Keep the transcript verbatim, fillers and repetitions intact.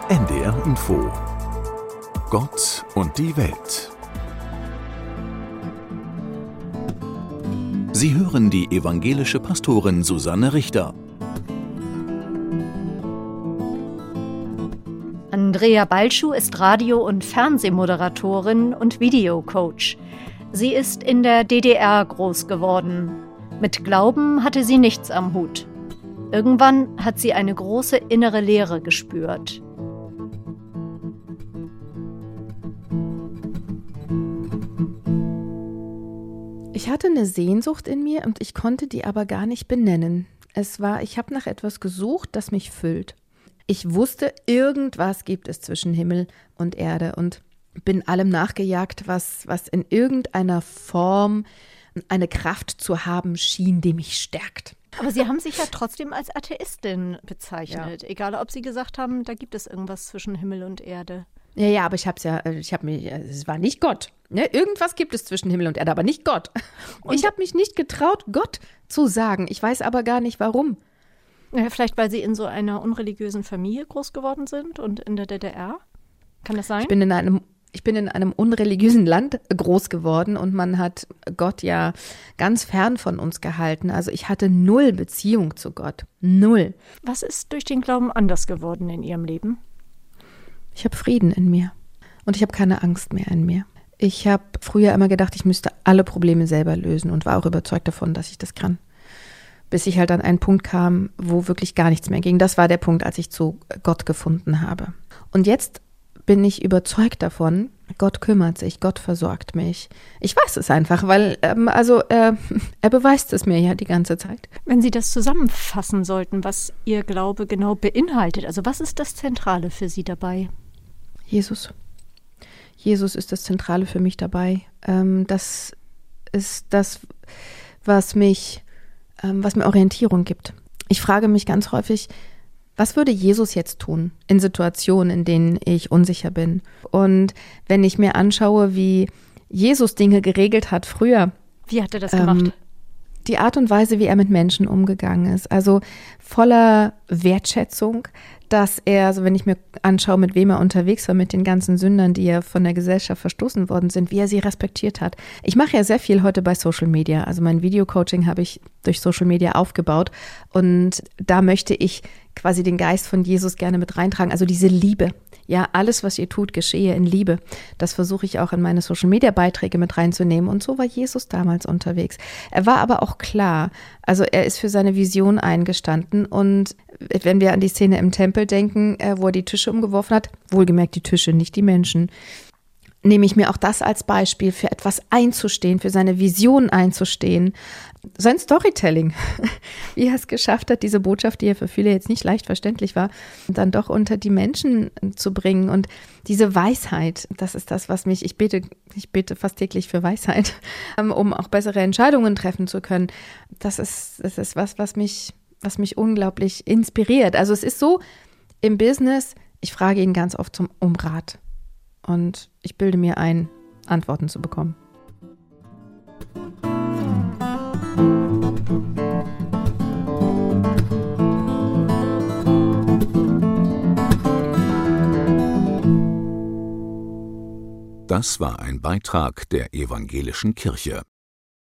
N D R Info. Gott und die Welt. Sie hören die evangelische Pastorin Susanne Richter. Andrea Balschuh ist Radio- und Fernsehmoderatorin und Videocoach. Sie ist in der D D R groß geworden. Mit Glauben hatte sie nichts am Hut. Irgendwann hat sie eine große innere Leere gespürt. Ich hatte eine Sehnsucht in mir und ich konnte die aber gar nicht benennen. Es war, ich habe nach etwas gesucht, das mich füllt. Ich wusste, irgendwas gibt es zwischen Himmel und Erde und bin allem nachgejagt, was, was in irgendeiner Form eine Kraft zu haben schien, die mich stärkt. Aber Sie haben sich ja trotzdem als Atheistin bezeichnet, ja. Egal ob Sie gesagt haben, da gibt es irgendwas zwischen Himmel und Erde. Ja, ja, aber ich habe es ja, ich habe mich, es war nicht Gott. Ne? Irgendwas gibt es zwischen Himmel und Erde, aber nicht Gott. Und ich habe mich nicht getraut, Gott zu sagen. Ich weiß aber gar nicht, warum. Ja, vielleicht, weil Sie in so einer unreligiösen Familie groß geworden sind und in der D D R? Kann das sein? Ich bin in einem, ich bin in einem unreligiösen Land groß geworden und man hat Gott ja ganz fern von uns gehalten. Also ich hatte null Beziehung zu Gott. Null. Was ist durch den Glauben anders geworden in Ihrem Leben? Ich habe Frieden in mir und ich habe keine Angst mehr in mir. Ich habe früher immer gedacht, ich müsste alle Probleme selber lösen und war auch überzeugt davon, dass ich das kann. Bis ich halt an einen Punkt kam, wo wirklich gar nichts mehr ging. Das war der Punkt, als ich zu Gott gefunden habe. Und jetzt bin ich überzeugt davon, Gott kümmert sich, Gott versorgt mich. Ich weiß es einfach, weil ähm, also äh, er beweist es mir ja die ganze Zeit. Wenn Sie das zusammenfassen sollten, was Ihr Glaube genau beinhaltet, also was ist das Zentrale für Sie dabei? Jesus. Jesus ist das Zentrale für mich dabei. Ähm, das ist das, was mich, ähm, was mir Orientierung gibt. Ich frage mich ganz häufig, was würde Jesus jetzt tun in Situationen, in denen ich unsicher bin? Und wenn ich mir anschaue, wie Jesus Dinge geregelt hat früher. Wie hat er das gemacht? Ähm, die Art und Weise, wie er mit Menschen umgegangen ist. Also voller Wertschätzung, dass er, also wenn ich mir anschaue, mit wem er unterwegs war, mit den ganzen Sündern, die ja von der Gesellschaft verstoßen worden sind, wie er sie respektiert hat. Ich mache ja sehr viel heute bei Social Media. Also mein Videocoaching habe ich durch Social Media aufgebaut und da möchte ich quasi den Geist von Jesus gerne mit reintragen. Also diese Liebe. Ja, alles, was ihr tut, geschehe in Liebe. Das versuche ich auch in meine Social-Media-Beiträge mit reinzunehmen. Und so war Jesus damals unterwegs. Er war aber auch klar. Also er ist für seine Vision eingestanden. Und wenn wir an die Szene im Tempel denken, wo er die Tische umgeworfen hat, wohlgemerkt die Tische, nicht die Menschen, nehme ich mir auch das als Beispiel, für etwas einzustehen, für seine Vision einzustehen. Sein Storytelling, wie er es geschafft hat, diese Botschaft, die ja für viele jetzt nicht leicht verständlich war, dann doch unter die Menschen zu bringen. Und diese Weisheit, das ist das, was mich, ich bete, ich bete fast täglich für Weisheit, um auch bessere Entscheidungen treffen zu können. Das ist, das ist was, was mich, was mich unglaublich inspiriert. Also es ist so im Business, ich frage ihn ganz oft zum, um Rat. Und ich bilde mir ein, Antworten zu bekommen. Das war ein Beitrag der Evangelischen Kirche.